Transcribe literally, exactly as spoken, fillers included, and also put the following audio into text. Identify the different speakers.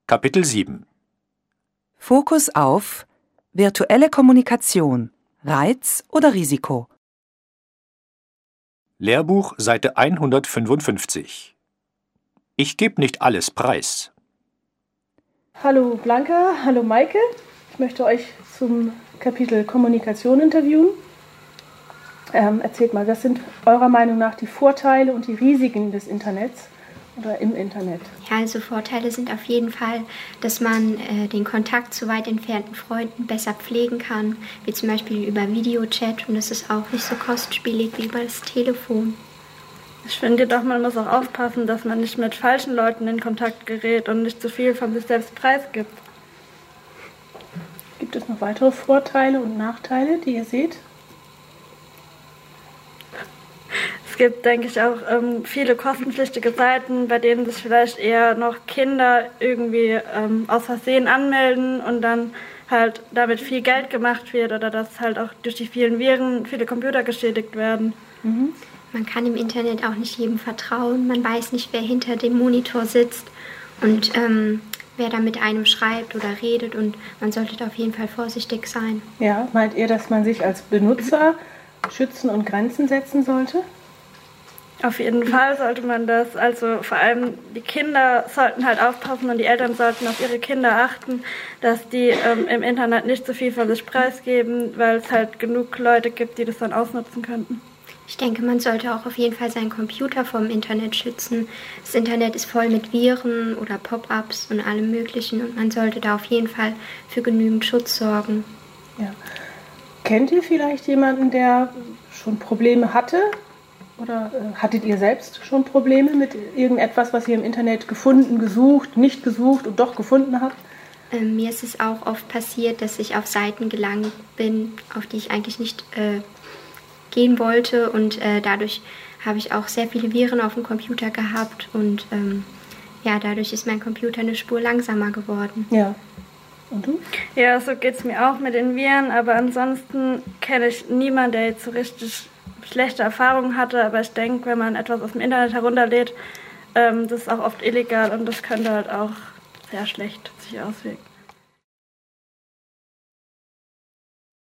Speaker 1: Kapitel sieben.
Speaker 2: Fokus auf virtuelle Kommunikation, Reiz oder Risiko.
Speaker 1: Lehrbuch, Seite hundertfünfundfünfzig. Ich gebe nicht alles preis.
Speaker 3: Hallo Blanca, hallo Maike. Ich möchte euch zum Kapitel Kommunikation interviewen. Ähm, erzählt mal, was sind eurer Meinung nach die Vorteile und die Risiken des Internets oder im Internet?
Speaker 4: Ja, also Vorteile sind auf jeden Fall, dass man äh, den Kontakt zu weit entfernten Freunden besser pflegen kann, wie zum Beispiel über Videochat, und es ist auch nicht so kostspielig wie über das Telefon.
Speaker 5: Ich finde jedoch, man muss auch aufpassen, dass man nicht mit falschen Leuten in Kontakt gerät und nicht zu viel von sich selbst preisgibt.
Speaker 3: Gibt es noch weitere Vorteile und Nachteile, die ihr seht?
Speaker 5: Es gibt, denke ich, auch ähm, viele kostenpflichtige Seiten, bei denen sich vielleicht eher noch Kinder irgendwie ähm, aus Versehen anmelden und dann halt damit viel Geld gemacht wird oder dass halt auch durch die vielen Viren viele Computer geschädigt werden.
Speaker 3: Mhm.
Speaker 4: Man kann im Internet auch nicht jedem vertrauen. Man weiß nicht, wer hinter dem Monitor sitzt und ähm, wer da mit einem schreibt oder redet, und man sollte da auf jeden Fall vorsichtig sein.
Speaker 3: Ja, meint ihr, dass man sich als Benutzer schützen und Grenzen setzen sollte?
Speaker 5: Auf jeden Fall sollte man das. Also vor allem die Kinder sollten halt aufpassen und die Eltern sollten auf ihre Kinder achten, dass die ähm, im Internet nicht so viel von sich preisgeben, weil es halt genug Leute gibt, die das dann ausnutzen könnten.
Speaker 4: Ich denke, man sollte auch auf jeden Fall seinen Computer vom Internet schützen. Das Internet ist voll mit Viren oder Pop-ups und allem Möglichen, und man sollte da auf jeden Fall für genügend Schutz sorgen.
Speaker 3: Ja. Kennt ihr vielleicht jemanden, der schon Probleme hatte? Oder äh, hattet ihr selbst schon Probleme mit irgendetwas, was ihr im Internet gefunden, gesucht, nicht gesucht und doch gefunden habt?
Speaker 4: Ähm, mir ist es auch oft passiert, dass ich auf Seiten gelangt bin, auf die ich eigentlich nicht äh, gehen wollte, und äh, dadurch habe ich auch sehr viele Viren auf dem Computer gehabt, und ähm, ja, dadurch ist mein Computer eine Spur langsamer geworden.
Speaker 3: Ja. Und du?
Speaker 5: Ja, so geht es mir auch mit den Viren, aber ansonsten kenne ich niemanden, der jetzt so richtig schlechte Erfahrungen hatte, aber ich denke, wenn man etwas aus dem Internet herunterlädt, ähm, das ist auch oft illegal und das könnte halt auch sehr schlecht sich auswirken.